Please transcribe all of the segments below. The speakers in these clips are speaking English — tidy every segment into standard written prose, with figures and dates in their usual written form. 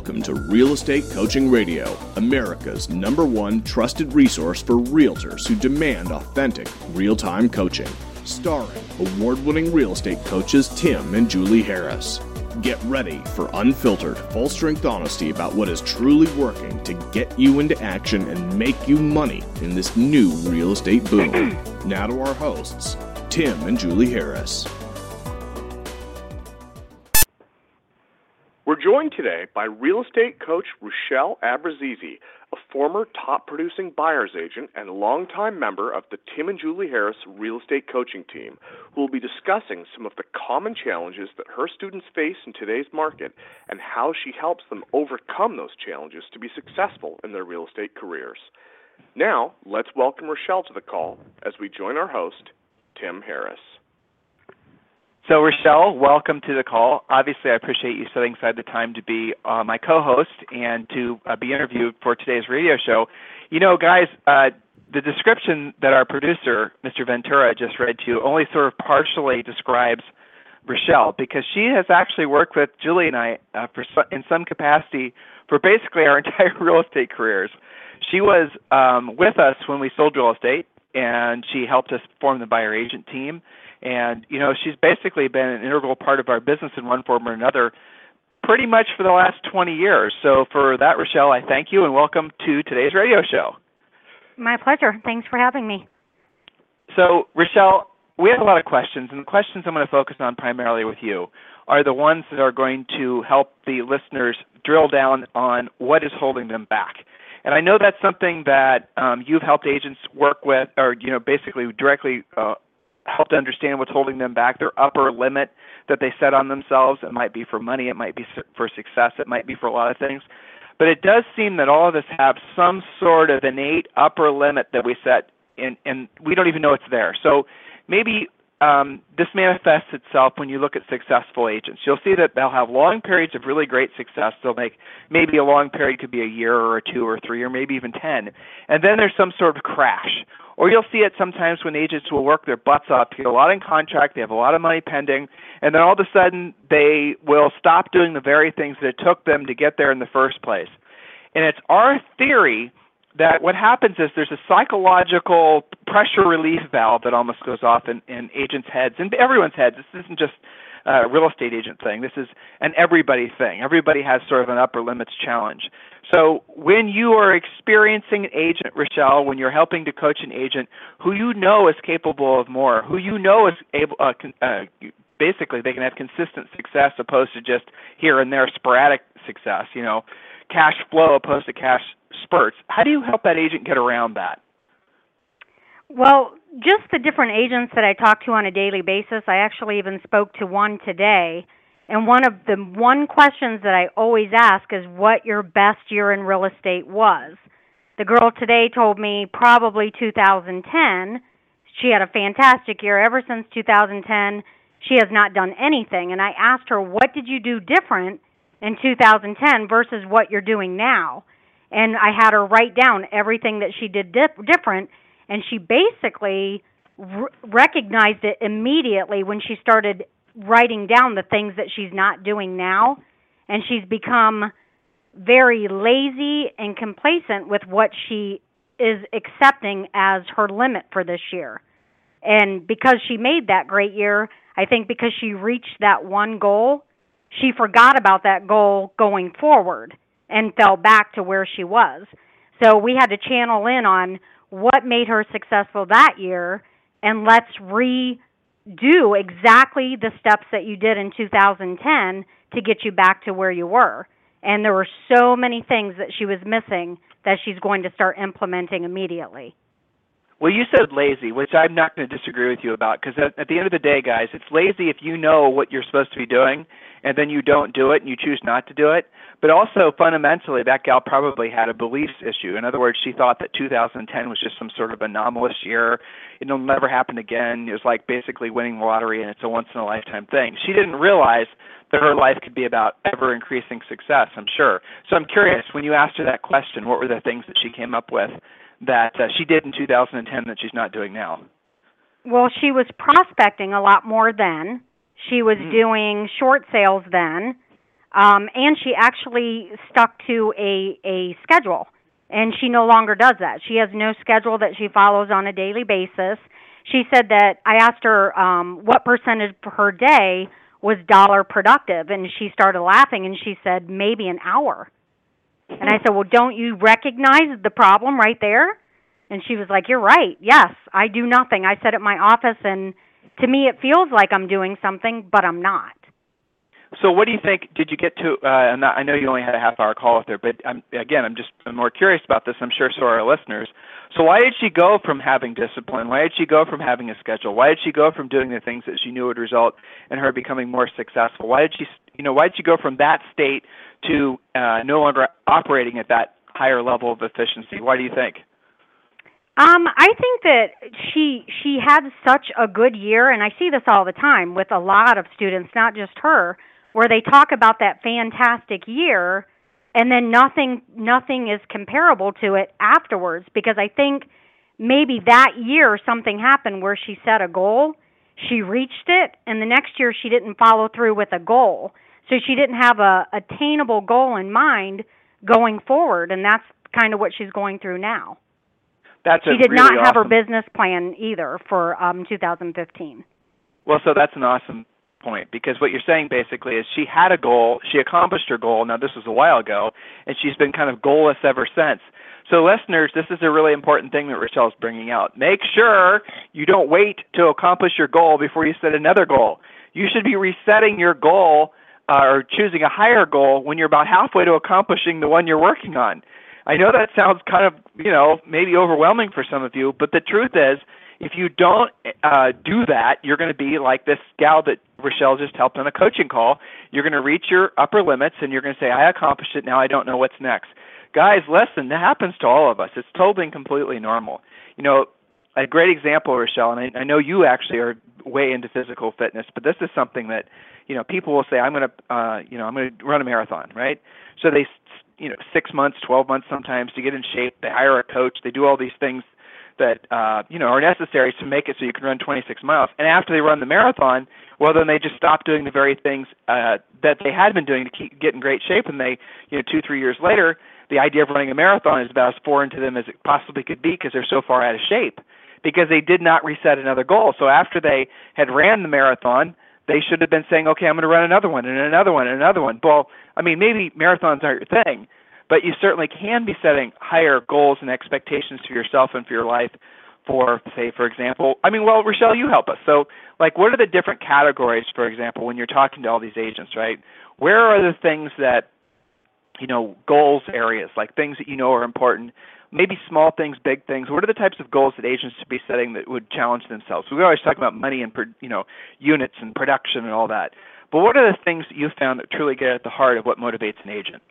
Welcome to Real Estate Coaching Radio, America's #1 trusted resource for realtors who demand authentic, real-time coaching. Starring award-winning real estate coaches Tim and Julie Harris. Get ready for unfiltered, full-strength honesty about what is truly working to get you into action and make you money in this new real estate boom. Now to our hosts, Tim and Julie Harris. We're joined today by real estate coach Rochelle Abrazizi, a former top-producing buyer's agent and a longtime member of the Tim and Julie Harris real estate coaching team, who will be discussing some of the common challenges that her students face in today's market and how she helps them overcome those challenges to be successful in their real estate careers. Now, let's welcome Rochelle to the call as we join our host, Tim Harris. So, Rochelle, welcome to the call. Obviously, I appreciate you setting aside the time to be my co-host and to be interviewed for today's radio show. You know, guys, the description that our producer, Mr. Ventura, just read to you only sort of partially describes Rochelle, because she has actually worked with Julie and I in some capacity for basically our entire real estate careers. She was with us when we sold real estate, and she helped us form the buyer agent team. And, you know, she's basically been an integral part of our business in one form or another pretty much for the last 20 years. So for that, Rochelle, I thank you and welcome to today's radio show. My pleasure. Thanks for having me. So, Rochelle, we have a lot of questions, and the questions I'm going to focus on primarily with you are the ones that are going to help the listeners drill down on what is holding them back. And I know that's something that you've helped agents work with, or, you know, basically directly help to understand what's holding them back, their upper limit that they set on themselves. It might be for money, it might be for success, it might be for a lot of things. But it does seem that all of us have some sort of innate upper limit that we set, and we don't even know it's there. So maybe this manifests itself when you look at successful agents. You'll see that they'll have long periods of really great success. They'll make maybe a long period could be a year or 2 or 3 or maybe even 10. And then there's some sort of crash. Or you'll see it sometimes when agents will work their butts off, get a lot in contract, they have a lot of money pending, and then all of a sudden they will stop doing the very things that it took them to get there in the first place. And it's our theory that what happens is there's a psychological pressure relief valve that almost goes off in agents' heads, and everyone's heads. This isn't just a real estate agent thing. This is an everybody thing. Everybody has sort of an upper limits challenge. So when you are experiencing an agent, Rochelle, when you're helping to coach an agent who you know is capable of more, who you know is able, basically they can have consistent success opposed to just here and there sporadic success, you know, cash flow opposed to cash spurts. How do you help that agent get around that? Well, just the different agents that I talk to on a daily basis, I actually even spoke to one today, and one of the questions that I always ask is what your best year in real estate was. The girl today told me probably 2010. She had a fantastic year. Ever since 2010, she has not done anything. And I asked her, what did you do different in 2010 versus what you're doing now? And I had her write down everything that she did different, and she basically recognized it immediately when she started writing down the things that she's not doing now, and she's become very lazy and complacent with what she is accepting as her limit for this year. And because she made that great year, I think because she reached that one goal, she forgot about that goal going forward and fell back to where she was. So we had to channel in on what made her successful that year, and let's redo exactly the steps that you did in 2010 to get you back to where you were. And there were so many things that she was missing that she's going to start implementing immediately. Well, you said lazy, which I'm not going to disagree with you about, because at the end of the day, guys, it's lazy if you know what you're supposed to be doing and then you don't do it and you choose not to do it. But also, fundamentally, that gal probably had a beliefs issue. In other words, she thought that 2010 was just some sort of anomalous year. It'll never happen again. It was like basically winning the lottery, and it's a once-in-a-lifetime thing. She didn't realize that her life could be about ever-increasing success, I'm sure. So I'm curious, when you asked her that question, what were the things that she came up with that she did in 2010 that she's not doing now? Well, she was prospecting a lot more then. She was doing short sales then. And she actually stuck to a schedule, and she no longer does that. She has no schedule that she follows on a daily basis. She said that I asked her what percentage of her day was dollar productive, and she started laughing, and she said maybe an hour. And I said, well, don't you recognize the problem right there? And she was like, you're right. Yes, I do nothing. I sit at my office, and to me it feels like I'm doing something, but I'm not. So what do you think, did you get to, I know you only had a half-hour call with her, but I'm more curious about this. I'm sure so are our listeners. So why did she go from having discipline? Why did she go from having a schedule? Why did she go from doing the things that she knew would result in her becoming more successful? Why did she go from that state to no longer operating at that higher level of efficiency? Why do you think? I think that she had such a good year, and I see this all the time with a lot of students, not just her, where they talk about that fantastic year, and then nothing is comparable to it afterwards, because I think maybe that year something happened where she set a goal, she reached it, and the next year she didn't follow through with a goal. So she didn't have a attainable goal in mind going forward, and that's kind of what she's going through now. She did really not have awesome. her business plan either for 2015. Well, so that's an awesome point, because what you're saying basically is she had a goal, she accomplished her goal, now this was a while ago, and she's been kind of goalless ever since. So listeners, this is a really important thing that Rochelle's bringing out. Make sure you don't wait to accomplish your goal before you set another goal. You should be resetting your goal or choosing a higher goal when you're about halfway to accomplishing the one you're working on. I know that sounds kind of, maybe overwhelming for some of you, but the truth is, if you don't do that, you're going to be like this gal that Rochelle just helped on a coaching call. You're going to reach your upper limits, and you're going to say, I accomplished it, now I don't know what's next. Guys, listen, that happens to all of us. It's totally and completely normal. A great example, Rochelle, and I know you actually are way into physical fitness, but this is something that, people will say, I'm going to run a marathon, right? So they 6 months, 12 months sometimes to get in shape. They hire a coach. They do all these things that, are necessary to make it so you can run 26 miles. And after they run the marathon, well, then they just stop doing the very things that they had been doing to get in great shape. And they, 2-3 years later, the idea of running a marathon is about as foreign to them as it possibly could be, because they're so far out of shape, because they did not reset another goal. So after they had ran the marathon, they should have been saying, okay, I'm going to run another one and another one and another one. Well, maybe marathons aren't your thing, but you certainly can be setting higher goals and expectations for yourself and for your life for, say, for example, Rochelle, you help us. So, what are the different categories, for example, when you're talking to all these agents, right? Where are the things that, goals areas, like things that are important, maybe small things, big things? What are the types of goals that agents should be setting that would challenge themselves? We always talk about money and, units and production and all that. But what are the things that you found that truly get at the heart of what motivates an agent?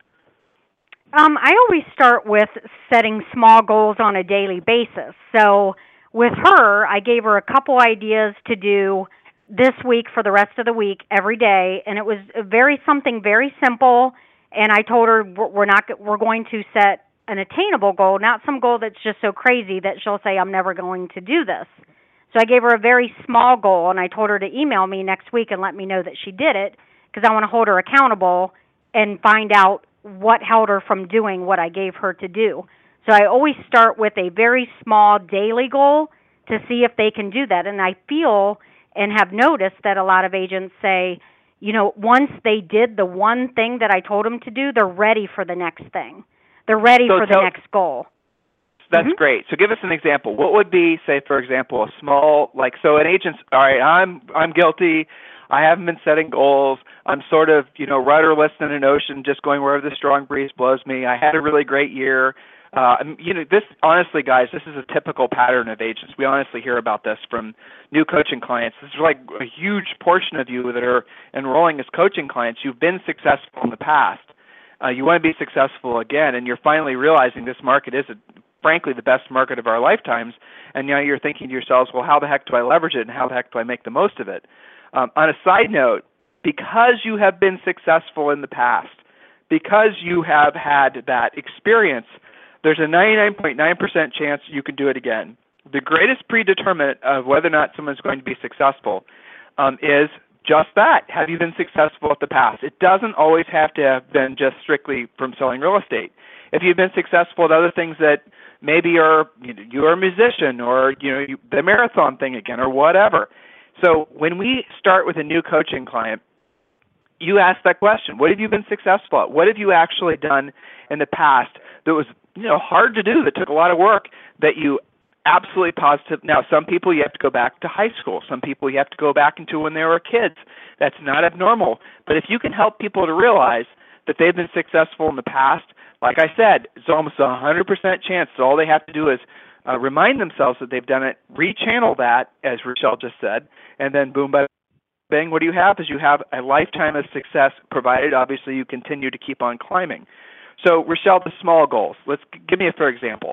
I always start with setting small goals on a daily basis. So with her, I gave her a couple ideas to do this week for the rest of the week every day, and it was something very simple. And I told her we're going to set an attainable goal, not some goal that's just so crazy that she'll say, I'm never going to do this. So I gave her a very small goal, and I told her to email me next week and let me know that she did it, because I want to hold her accountable and find out what held her from doing what I gave her to do. So I always start with a very small daily goal to see if they can do that. And I feel and have noticed that a lot of agents say, once they did the one thing that I told them to do, they're ready for the next thing. They're ready for the next goal. That's great. So give us an example. What would be, say, for example, a small, so an agent's, all right, I'm guilty. I haven't been setting goals. I'm sort of, rudderless in an ocean, just going wherever the strong breeze blows me. I had a really great year. This, honestly, guys, this is a typical pattern of agents. We honestly hear about this from new coaching clients. This is like a huge portion of you that are enrolling as coaching clients. You've been successful in the past. You want to be successful again, and you're finally realizing this market is, frankly, the best market of our lifetimes. And now you're thinking to yourselves, well, how the heck do I leverage it, and how the heck do I make the most of it? On a side note, because you have been successful in the past, because you have had that experience, there's a 99.9% chance you can do it again. The greatest predeterminant of whether or not someone's going to be successful is just that. Have you been successful at the past? It doesn't always have to have been just strictly from selling real estate. If you've been successful at other things that maybe you're a musician or the marathon thing again or whatever. So when we start with a new coaching client, you ask that question: what have you been successful at? What have you actually done in the past that was hard to do, that took a lot of work, that you absolutely positive? Now, some people you have to go back to high school. Some people you have to go back into when they were kids. That's not abnormal. But if you can help people to realize that they've been successful in the past, like I said, it's almost a 100% chance that all they have to do is remind themselves that they've done it, rechannel that, as Rochelle just said, and then boom, bang, what do you have? Is you have a lifetime of success, provided obviously you continue to keep on climbing. So, Rochelle, the small goals. Give me a for example.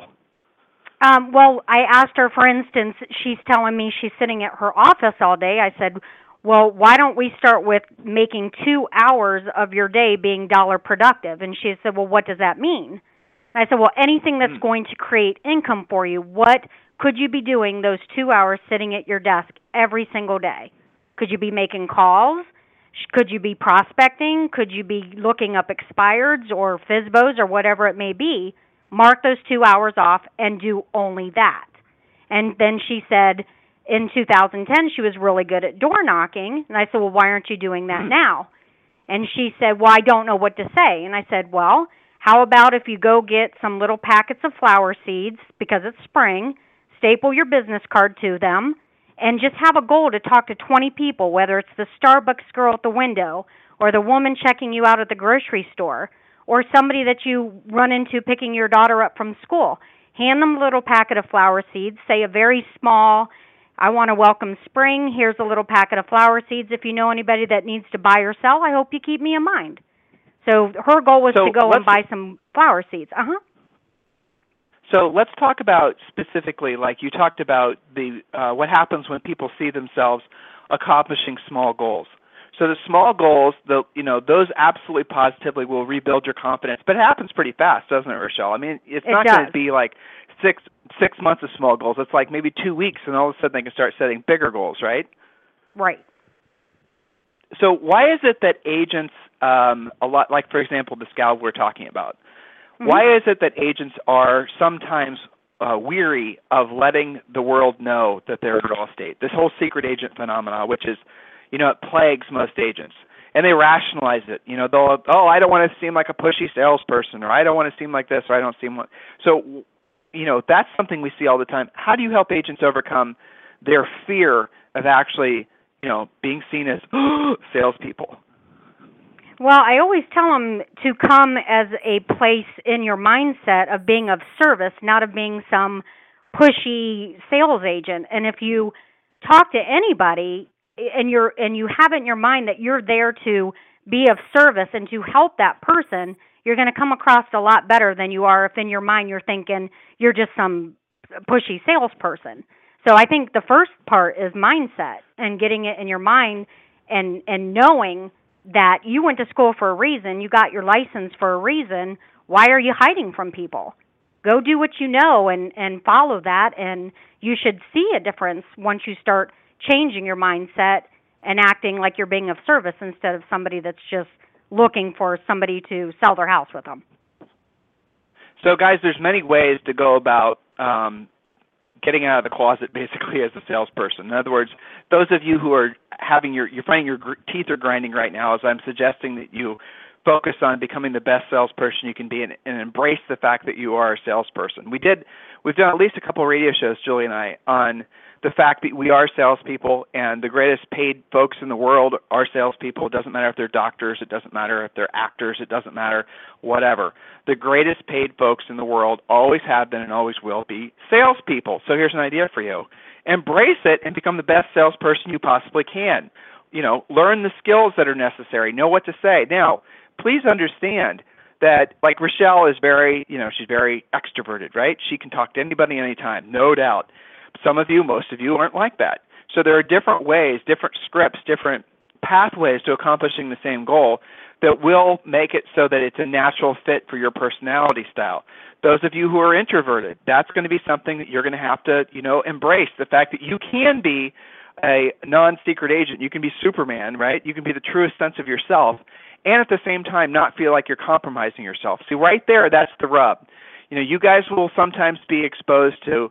Well, I asked her, for instance, she's telling me she's sitting at her office all day. I said, well, why don't we start with making 2 hours of your day being dollar productive? And she said, well, what does that mean? And I said, well, anything that's going to create income for you. What could you be doing those 2 hours sitting at your desk every single day? Could you be making calls? Could you be prospecting? Could you be looking up expireds or FSBOs or whatever it may be? Mark those 2 hours off and do only that. And then she said in 2010 she was really good at door knocking. And I said, well, why aren't you doing that now? And she said, well, I don't know what to say. And I said, well, how about if you go get some little packets of flower seeds, because it's spring, staple your business card to them, and just have a goal to talk to 20 people, whether it's the Starbucks girl at the window or the woman checking you out at the grocery store or somebody that you run into picking your daughter up from school. Hand them a little packet of flower seeds. Say a very small, I want to welcome spring. Here's a little packet of flower seeds. If you know anybody that needs to buy or sell, I hope you keep me in mind. So her goal was to go and buy some flower seeds. So let's talk about specifically, like you talked about the what happens when people see themselves accomplishing small goals. So the small goals, those absolutely positively will rebuild your confidence. But it happens pretty fast, doesn't it, Rochelle? I mean, it's not going to be like six months of small goals. It's like maybe 2 weeks, and all of a sudden they can start setting bigger goals, right? Right. So why is it that agents, a lot, like for example, this gal we're talking about, why is it that agents are sometimes weary of letting the world know that they're in real estate? This whole secret agent phenomena, which is, it plagues most agents. And they rationalize it. I don't want to seem like a pushy salesperson, or I don't want to seem like this, or I don't seem like... So, that's something we see all the time. How do you help agents overcome their fear of actually, being seen as salespeople? Well, I always tell them to come as a place in your mindset of being of service, not of being some pushy sales agent. And if you talk to anybody and you have it in your mind that you're there to be of service and to help that person, you're going to come across a lot better than you are if in your mind you're thinking you're just some pushy salesperson. So I think the first part is mindset and getting it in your mind and knowing that you went to school for a reason, you got your license for a reason. Why are you hiding from people? Go do what you know and follow that, and you should see a difference once you start changing your mindset and acting like you're being of service instead of somebody that's just looking for somebody to sell their house with them. So, guys, there's many ways to go about getting out of the closet, basically, as a salesperson. In other words, those of you who are you're finding your teeth are grinding right now, as I'm suggesting that you focus on becoming the best salesperson you can be and embrace the fact that you are a salesperson. We've done at least a couple of radio shows, Julie and I, on the fact that we are salespeople, and the greatest paid folks in the world are salespeople. It doesn't matter if they're doctors. It doesn't matter if they're actors. It doesn't matter, whatever. The greatest paid folks in the world always have been and always will be salespeople. So here's an idea for you. Embrace it and become the best salesperson you possibly can. Learn the skills that are necessary. Know what to say. Now, please understand that, like Rochelle is she's very extroverted, right? She can talk to anybody anytime, no doubt. Most of you aren't like that. So there are different ways, different scripts, different pathways to accomplishing the same goal that will make it so that it's a natural fit for your personality style. Those of you who are introverted, that's going to be something that you're going to have to, embrace, the fact that you can be a non-secret agent. You can be Superman, right? You can be the truest sense of yourself, and at the same time not feel like you're compromising yourself. See, right there, that's the rub. You guys will sometimes be exposed to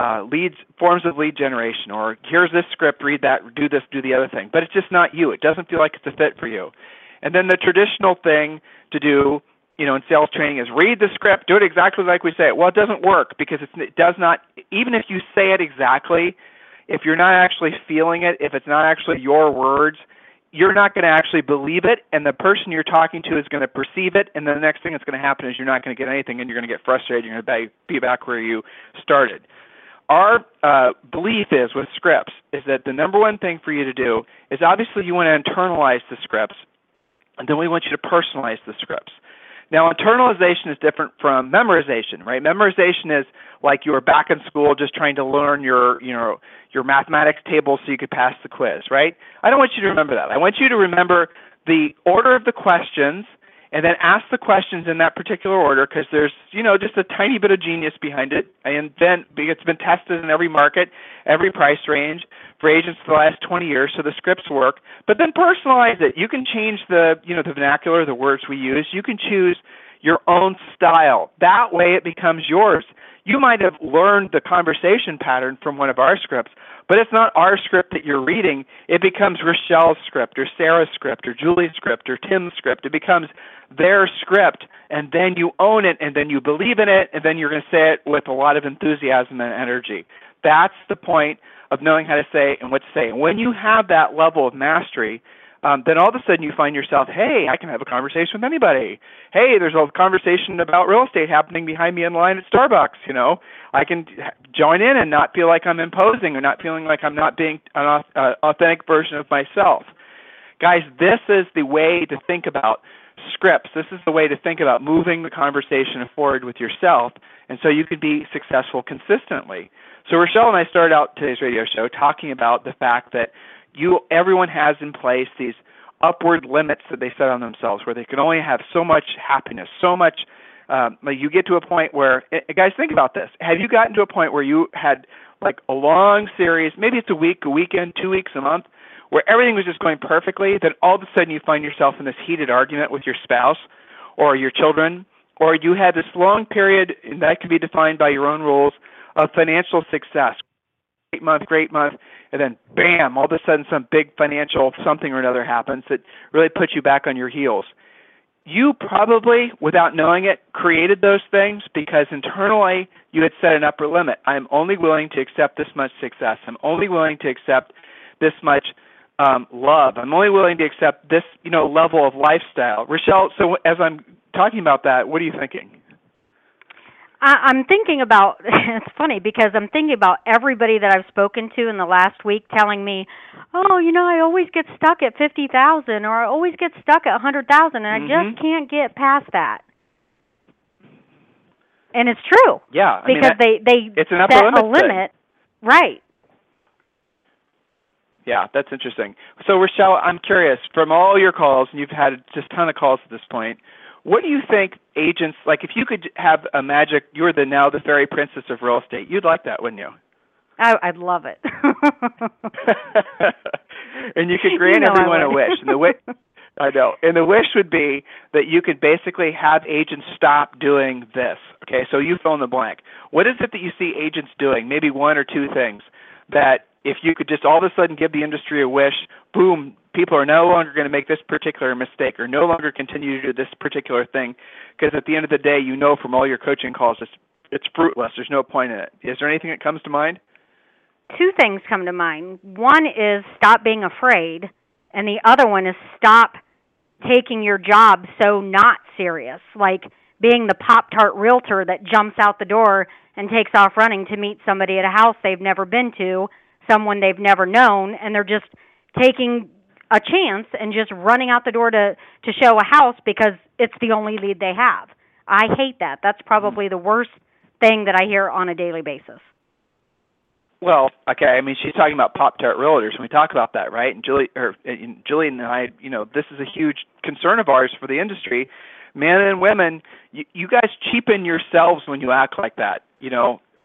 forms of lead generation, or here's this script, read that, do this, do the other thing. But it's just not you. It doesn't feel like it's a fit for you. And then the traditional thing to do, in sales training is read the script, do it exactly like we say it. Well, it doesn't work because it does not, even if you say it exactly, if you're not actually feeling it, if it's not actually your words, you're not going to actually believe it, and the person you're talking to is going to perceive it, and then the next thing that's going to happen is you're not going to get anything, and you're going to get frustrated. You're going to be back where you started. Our belief is with scripts is that the number one thing for you to do is obviously you want to internalize the scripts, and then we want you to personalize the scripts. Now, internalization is different from memorization, right? Memorization is like you were back in school just trying to learn your mathematics table so you could pass the quiz, right? I don't want you to remember that. I want you to remember the order of the questions and then ask the questions in that particular order because there's, just a tiny bit of genius behind it. And then it's been tested in every market, every price range for agents for the last 20 years, so the scripts work. But then personalize it. You can change the vernacular, the words we use. You can choose your own style. That way it becomes yours. You might have learned the conversation pattern from one of our scripts, but it's not our script that you're reading. It becomes Rochelle's script or Sarah's script or Julie's script or Tim's script. It becomes their script, and then you own it, and then you believe in it, and then you're going to say it with a lot of enthusiasm and energy. That's the point of knowing how to say and what to say. And when you have that level of mastery, then all of a sudden you find yourself, hey, I can have a conversation with anybody. Hey, there's a conversation about real estate happening behind me in line at Starbucks. I can join in and not feel like I'm imposing or not feeling like I'm not being an authentic version of myself. Guys, this is the way to think about scripts. This is the way to think about moving the conversation forward with yourself, and so you can be successful consistently. So Rochelle and I started out today's radio show talking about the fact that everyone has in place these upward limits that they set on themselves where they can only have so much happiness, so much, you get to a point where, guys, think about this. Have you gotten to a point where you had like a long series, maybe it's a week, a weekend, 2 weeks, a month, where everything was just going perfectly, then all of a sudden you find yourself in this heated argument with your spouse or your children, or you had this long period, and that can be defined by your own rules, of financial success. Great month, and then bam, all of a sudden some big financial something or another happens that really puts you back on your heels. You probably, without knowing it, created those things because internally you had set an upper limit. I'm only willing to accept this much success. I'm only willing to accept this much love. I'm only willing to accept this, level of lifestyle. Rochelle, so as I'm talking about that, what are you thinking? I'm thinking about, it's funny because I'm thinking about everybody that I've spoken to in the last week telling me, I always get stuck at 50,000 or I always get stuck at 100,000 and I just can't get past that. And it's true. Yeah. Because they it's an upper set limit a limit. Right. Yeah, that's interesting. So, Rochelle, I'm curious, from all your calls, and you've had just a ton of calls at this point, what do you think agents, like if you could have a magic, you're now the fairy princess of real estate, you'd like that, wouldn't you? I'd love it. And you could grant everyone a wish. And I know. And the wish would be that you could basically have agents stop doing this. Okay, so you fill in the blank. What is it that you see agents doing, maybe one or two things, that if you could just all of a sudden give the industry a wish, boom, people are no longer going to make this particular mistake or no longer continue to do this particular thing because at the end of the day, from all your coaching calls, it's fruitless. There's no point in it. Is there anything that comes to mind? Two things come to mind. One is stop being afraid, and the other one is stop taking your job so not serious, like being the Pop-Tart realtor that jumps out the door and takes off running to meet somebody at a house they've never been to, someone they've never known, and they're just taking a chance and just running out the door to show a house because it's the only lead they have. I hate that. That's probably the worst thing that I hear on a daily basis. Well, okay, she's talking about Pop-Tart realtors, and we talk about that, right? And Julie and I, this is a huge concern of ours for the industry. Men and women, you guys cheapen yourselves when you act like that.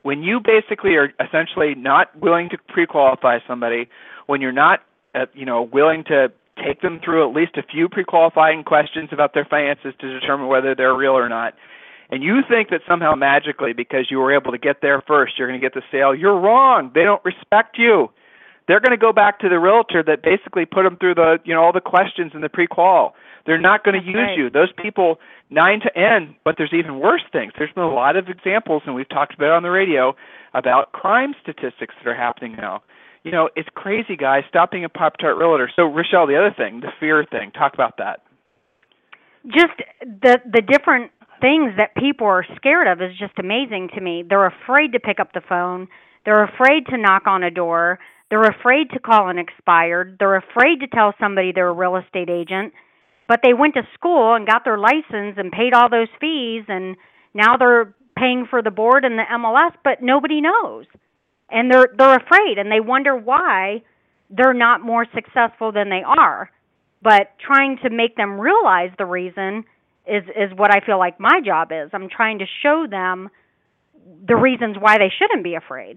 when you basically are essentially not willing to pre-qualify somebody, when you're not willing to take them through at least a few pre-qualifying questions about their finances to determine whether they're real or not, and you think that somehow magically because you were able to get there first you're going to get the sale, you're wrong. They don't respect you. They're going to go back to the realtor that basically put them through the all the questions in the pre-qual. They're not going to use you. Those people 9 to end, but there's even worse things. There's been a lot of examples, and we've talked about it on the radio, about crime statistics that are happening now. It's crazy, guys. Stop being a Pop-Tart realtor. So, Rochelle, the other thing, the fear thing, talk about that. Just the different things that people are scared of is just amazing to me. They're afraid to pick up the phone. They're afraid to knock on a door. They're afraid to call an expired. They're afraid to tell somebody they're a real estate agent. But they went to school and got their license and paid all those fees, and now they're paying for the board and the MLS, but nobody knows. And they're afraid, and they wonder why they're not more successful than they are. But trying to make them realize the reason is what I feel like my job is. I'm trying to show them the reasons why they shouldn't be afraid.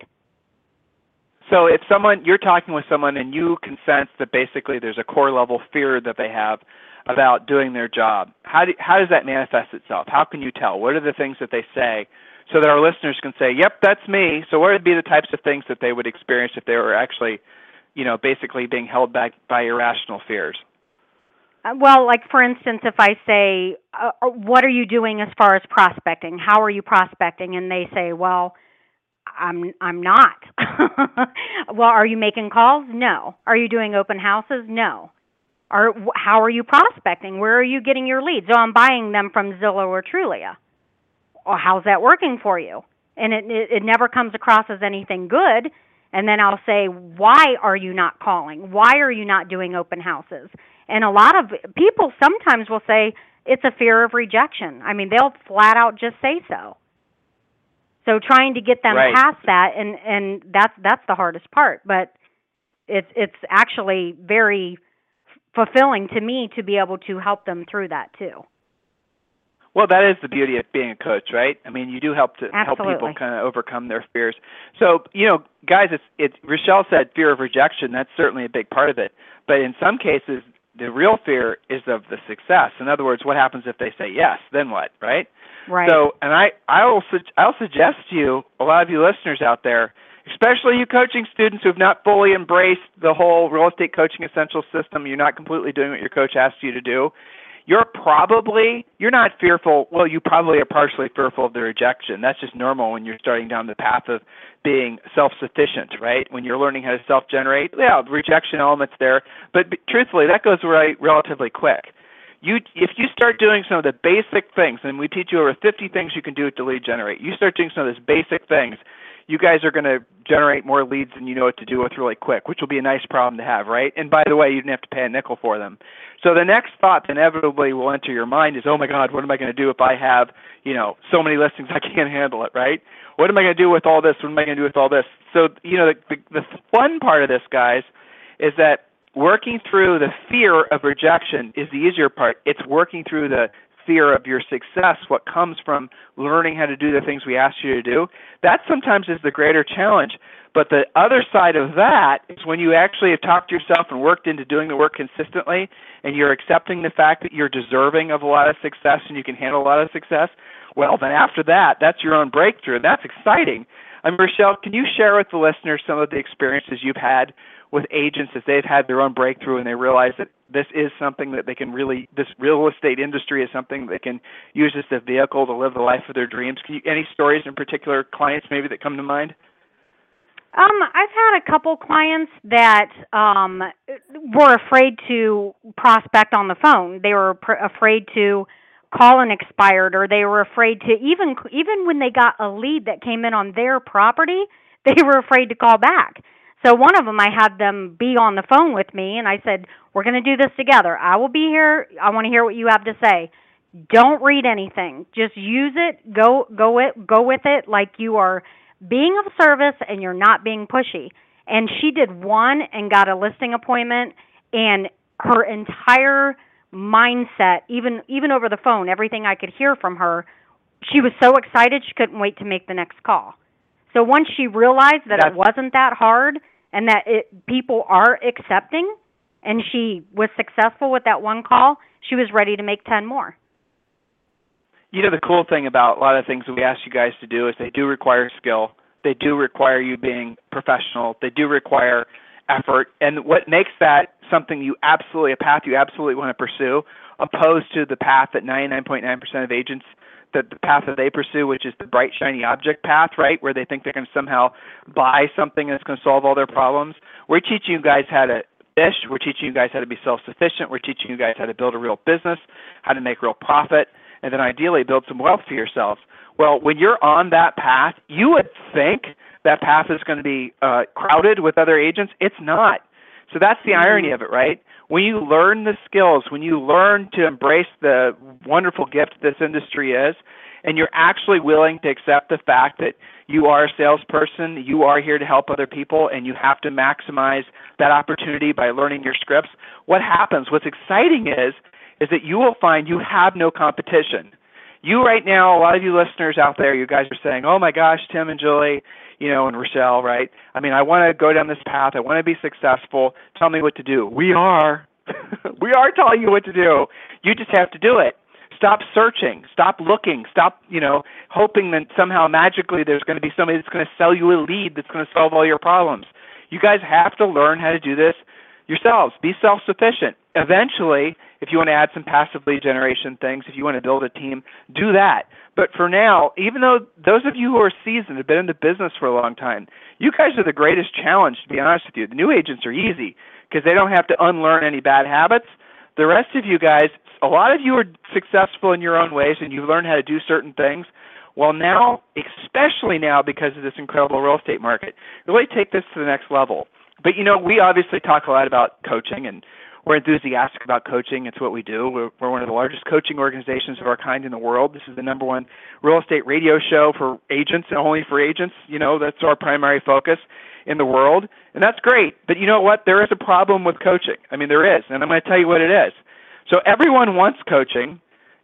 So if you're talking with someone and you can sense that basically there's a core level fear that they have about doing their job, how does that manifest itself? How can you tell? What are the things that they say so that our listeners can say, yep, that's me? So what would be the types of things that they would experience if they were actually, basically being held back by irrational fears? Well, like for instance, if I say, what are you doing as far as prospecting? How are you prospecting? And they say, well, I'm not. Well, are you making calls? No. Are you doing open houses? No. How are you prospecting? Where are you getting your leads? Oh, I'm buying them from Zillow or Trulia. Well, how's that working for you? And it never comes across as anything good. And then I'll say, why are you not calling? Why are you not doing open houses? And a lot of people sometimes will say it's a fear of rejection. I mean, they'll flat out just say so. So trying to get them past that, and that's the hardest part. But it's actually very fulfilling to me to be able to help them through that too. Well, that is the beauty of being a coach, right? I mean, you do help people kind of overcome their fears. So, guys, it's Rochelle said fear of rejection. That's certainly a big part of it. But in some cases, the real fear is of the success. In other words, what happens if they say yes? Then what, right? Right. So, and I'll suggest to you, a lot of you listeners out there, especially you coaching students who have not fully embraced the whole real estate coaching essential system, you're not completely doing what your coach asked you to do, you're not fearful. Well, you probably are partially fearful of the rejection. That's just normal when you're starting down the path of being self-sufficient, right? When you're learning how to self-generate, the rejection element's there. But truthfully, that goes relatively quick. If you start doing some of the basic things, and we teach you over 50 things you can do to lead generate, you start doing some of those basic things, you guys are going to generate more leads than you know what to do with really quick, which will be a nice problem to have, right? And by the way, you didn't have to pay a nickel for them. So the next thought that inevitably will enter your mind is, oh my God, what am I going to do if I have, so many listings I can't handle it, right? What am I going to do with all this? What am I going to do with all this? So, the fun part of this, guys, is that working through the fear of rejection is the easier part. It's working through the fear of your success, what comes from learning how to do the things we ask you to do. That sometimes is the greater challenge. But the other side of that is when you actually have talked to yourself and worked into doing the work consistently, and you're accepting the fact that you're deserving of a lot of success and you can handle a lot of success, well, then after that, that's your own breakthrough, and that's exciting. Rochelle, can you share with the listeners some of the experiences you've had with agents as they've had their own breakthrough and they realize that this is something that they can this real estate industry is something they can use as a vehicle to live the life of their dreams? Any stories in particular, clients maybe that come to mind? I've had a couple clients that were afraid to prospect on the phone. They were afraid to call an expired, or they were afraid to even when they got a lead that came in on their property, they were afraid to call back. So one of them, I had them be on the phone with me, and I said, we're going to do this together. I will be here. I want to hear what you have to say. Don't read anything. Just use it. Go with it like you are being of service and you're not being pushy. And she did one and got a listing appointment, and her entire mindset, even over the phone, everything I could hear from her, she was so excited she couldn't wait to make the next call. So once she realized that it wasn't that hard and that people are accepting, and she was successful with that one call, she was ready to make 10 more. You know, the cool thing about a lot of things that we ask you guys to do is they do require skill. They do require you being professional. They do require effort. And what makes that something a path you absolutely want to pursue, opposed to the path that 99.9% of agents, the path that they pursue, which is the bright, shiny object path, right, where they think they're going to somehow buy something that's going to solve all their problems. We're teaching you guys how to fish. We're teaching you guys how to be self-sufficient. We're teaching you guys how to build a real business, how to make real profit, and then ideally build some wealth for yourselves. Well, when you're on that path, you would think that path is going to be crowded with other agents. It's not. So that's the irony of it, right? When you learn the skills, when you learn to embrace the wonderful gift this industry is, and you're actually willing to accept the fact that you are a salesperson, you are here to help other people, and you have to maximize that opportunity by learning your scripts, what happens, what's exciting is that you will find you have no competition. You right now, a lot of you listeners out there, you guys are saying, oh my gosh, Tim and Julie, and Rochelle, right? I mean, I want to go down this path. I want to be successful. Tell me what to do. We are. We are telling you what to do. You just have to do it. Stop searching. Stop looking. Stop, hoping that somehow magically there's going to be somebody that's going to sell you a lead that's going to solve all your problems. You guys have to learn how to do this yourselves. Be self-sufficient. Eventually, if you want to add some passive lead generation things, if you want to build a team, do that. But for now, even though those of you who are seasoned have been in the business for a long time, you guys are the greatest challenge, to be honest with you. The new agents are easy because they don't have to unlearn any bad habits. The rest of you guys, a lot of you are successful in your own ways and you've learned how to do certain things. Well, now, especially now because of this incredible real estate market, really take this to the next level. But, we obviously talk a lot about coaching, and we're enthusiastic about coaching. It's what we do. We're one of the largest coaching organizations of our kind in the world. This is the #1 real estate radio show for agents and only for agents. That's our primary focus in the world, and that's great. But you know what? There is a problem with coaching. I mean, there is, and I'm going to tell you what it is. So everyone wants coaching.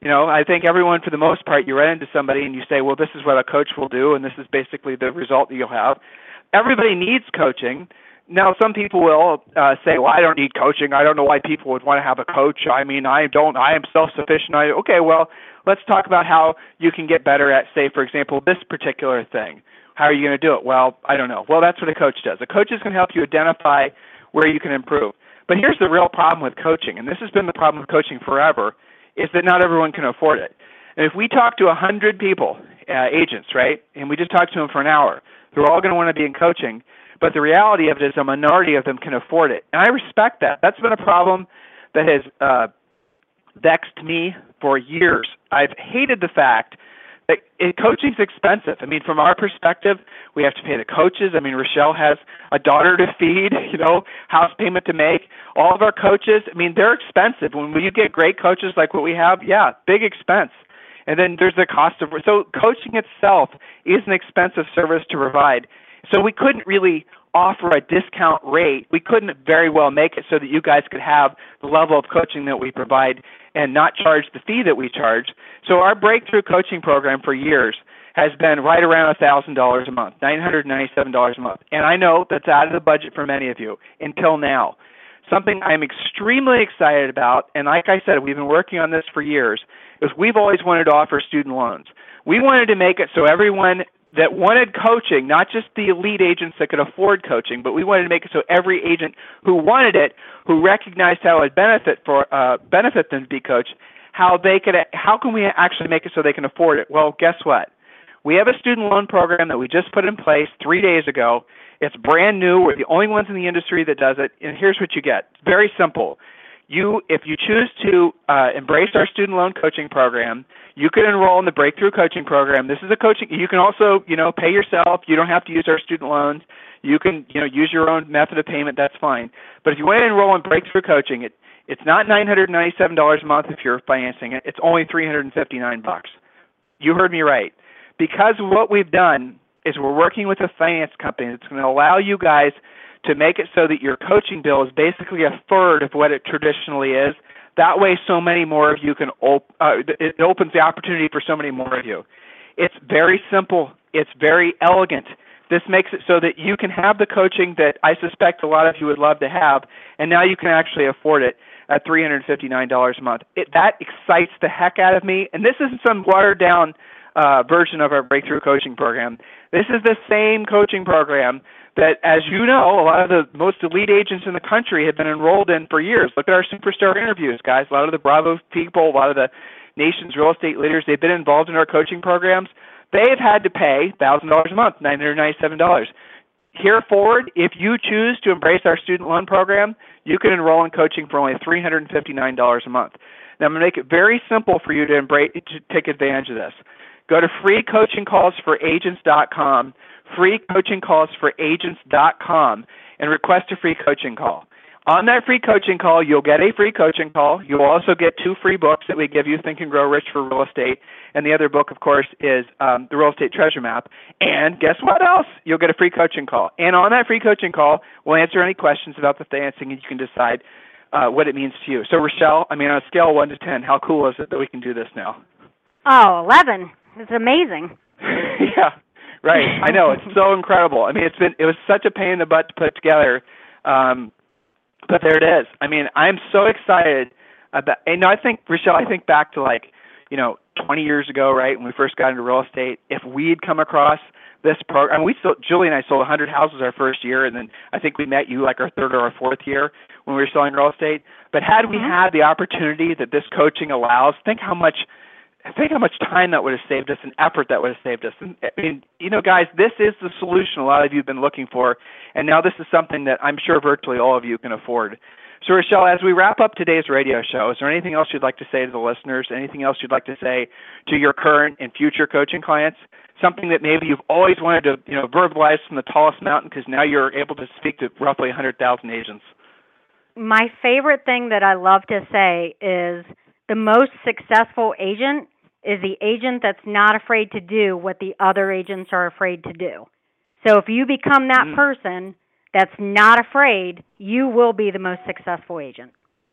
I think everyone, for the most part, you run into somebody and you say, well, this is what a coach will do, and this is basically the result that you'll have. Everybody needs coaching. Now, some people will say, well, I don't need coaching. I don't know why people would want to have a coach. I mean, I am self-sufficient. Okay, well, let's talk about how you can get better at, say, for example, this particular thing. How are you going to do it? Well, I don't know. Well, that's what a coach does. A coach is going to help you identify where you can improve. But here's the real problem with coaching, and this has been the problem with coaching forever, is that not everyone can afford it. And if we talk to 100 people, agents, right, and we just talk to them for an hour, they're all going to want to be in coaching. But the reality of it is a minority of them can afford it. And I respect that. That's been a problem that has vexed me for years. I've hated the fact that coaching is expensive. I mean, from our perspective, we have to pay the coaches. I mean, Rochelle has a daughter to feed, house payment to make. All of our coaches, I mean, they're expensive. When you get great coaches like what we have, yeah, big expense. And then there's the cost of, so coaching itself is an expensive service to provide. So we couldn't really offer a discount rate. We couldn't very well make it so that you guys could have the level of coaching that we provide and not charge the fee that we charge. So our breakthrough coaching program for years has been right around $1,000 a month, $997 a month. And I know that's out of the budget for many of you until now. Something I'm extremely excited about, and like I said, we've been working on this for years, is we've always wanted to offer student loans. We wanted to make it so everyone that wanted coaching, not just the elite agents that could afford coaching, but we wanted to make it so every agent who wanted it, who recognized how it would benefit them to be coached, how can we actually make it so they can afford it? Well, guess what? We have a student loan program that we just put in place 3 days ago. It's brand new. We're the only ones in the industry that does it, and here's what you get. It's very simple. If you choose to embrace our student loan coaching program, you can enroll in the Breakthrough Coaching Program. This is a coaching. You can also, pay yourself. You don't have to use our student loans. You can, use your own method of payment. That's fine. But if you want to enroll in Breakthrough Coaching, it's not $997 a month if you're financing it. It's only $359. You heard me right. Because what we've done is we're working with a finance company that's going to allow you guys to make it so that your coaching bill is basically a third of what it traditionally is. That way, so many more of you can, it opens the opportunity for so many more of you. It's very simple. It's very elegant. This makes it so that you can have the coaching that I suspect a lot of you would love to have, and now you can actually afford it at $359 a month. That excites the heck out of me, and this isn't some watered-down version of our Breakthrough Coaching Program. This is the same coaching program that, as you know, a lot of the most elite agents in the country have been enrolled in for years. Look at our superstar interviews, guys. A lot of the Bravo people, a lot of the nation's real estate leaders, they've been involved in our coaching programs. They've had to pay $1,000 a month, $997. Here forward, if you choose to embrace our student loan program, you can enroll in coaching for only $359 a month. Now, I'm going to make it very simple for you to take advantage of this. Go to freecoachingcallsforagents.com, freecoachingcallsforagents.com, and request a free coaching call. On that free coaching call, you'll get a free coaching call. You'll also get 2 free books that we give you, Think and Grow Rich for Real Estate. And the other book, of course, is the Real Estate Treasure Map. And guess what else? You'll get a free coaching call. And on that free coaching call, we'll answer any questions about the financing, and you can decide what it means to you. So, Rochelle, on a scale of 1 to 10, how cool is it that we can do this now? Oh, 11. It's amazing. Yeah, right. I know. It's so incredible. It was such a pain in the butt to put together. But there it is. I'm so excited about, and I think, Rochelle, back to 20 years ago, right, when we first got into real estate. If we'd come across this program, Julie and I sold 100 houses our first year, and then I think we met you our third or our fourth year when we were selling real estate. But had we had the opportunity that this coaching allows, think how much time that would have saved us and effort that would have saved us. And, guys, this is the solution a lot of you have been looking for, and now this is something that I'm sure virtually all of you can afford. So, Rochelle, as we wrap up today's radio show, is there anything else you'd like to say to the listeners, anything else you'd like to say to your current and future coaching clients, something that maybe you've always wanted to verbalize from the tallest mountain because now you're able to speak to roughly 100,000 agents? My favorite thing that I love to say is the most successful agent is the agent that's not afraid to do what the other agents are afraid to do. So if you become that person that's not afraid, you will be the most successful agent.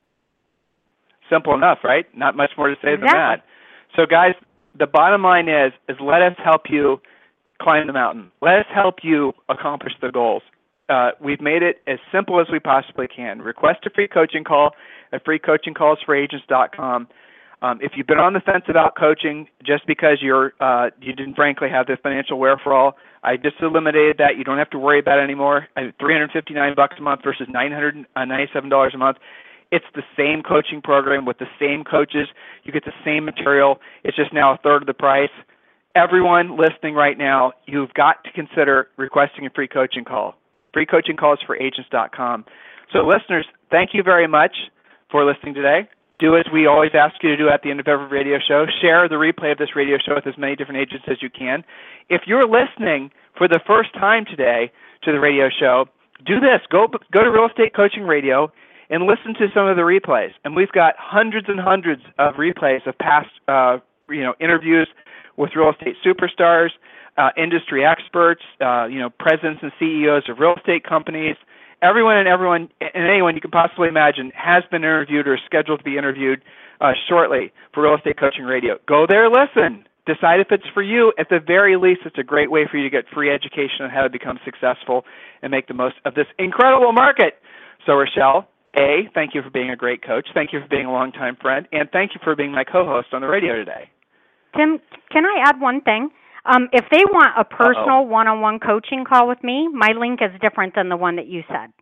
Simple enough, right? Not much more to say than that. So, guys, the bottom line is let us help you climb the mountain. Let us help you accomplish the goals. We've made it as simple as we possibly can. Request a free coaching call at freecoachingcallsforagents.com. If you've been on the fence about coaching just because you didn't frankly have the financial wherewithal, I just eliminated that. You don't have to worry about it anymore. $359 a month versus $997 a month. It's the same coaching program with the same coaches. You get the same material. It's just now a third of the price. Everyone listening right now, you've got to consider requesting a free coaching call. freecoachingcallsforagents.com. So, listeners, thank you very much for listening today. Do as we always ask you to do at the end of every radio show. Share the replay of this radio show with as many different agents as you can. If you're listening for the first time today to the radio show, do this. Go to Real Estate Coaching Radio and listen to some of the replays. And we've got hundreds and hundreds of replays of past interviews with real estate superstars, industry experts, presidents and CEOs of real estate companies. Everyone and anyone you can possibly imagine has been interviewed or scheduled to be interviewed shortly for Real Estate Coaching Radio. Go there, listen. Decide if it's for you. At the very least, it's a great way for you to get free education on how to become successful and make the most of this incredible market. So, Rochelle, thank you for being a great coach. Thank you for being a longtime friend. And thank you for being my co-host on the radio today. Tim, can I add one thing? If they want a personal one-on-one coaching call with me, my link is different than the one that you said.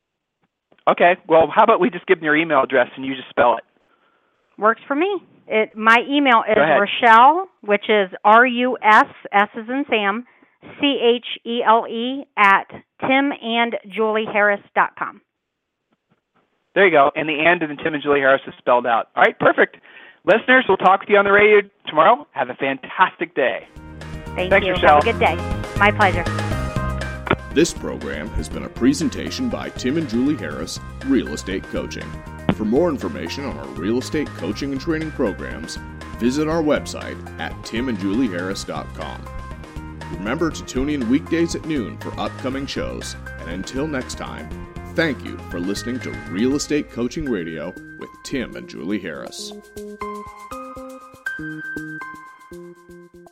Okay. Well, how about we just give them your email address and you just spell it? Works for me. My email is Rochelle, which is R-U-S, S as in Sam, C-H-E-L-E @timandjulieharris.com. There you go. And the and in Tim and Julie Harris is spelled out. All right, perfect. Listeners, we'll talk with you on the radio tomorrow. Have a fantastic day. Thanks, you. Rochelle. Have a good day. My pleasure. This program has been a presentation by Tim and Julie Harris, Real Estate Coaching. For more information on our real estate coaching and training programs, visit our website at timandjulieharris.com. Remember to tune in weekdays at noon for upcoming shows. And until next time, thank you for listening to Real Estate Coaching Radio with Tim and Julie Harris.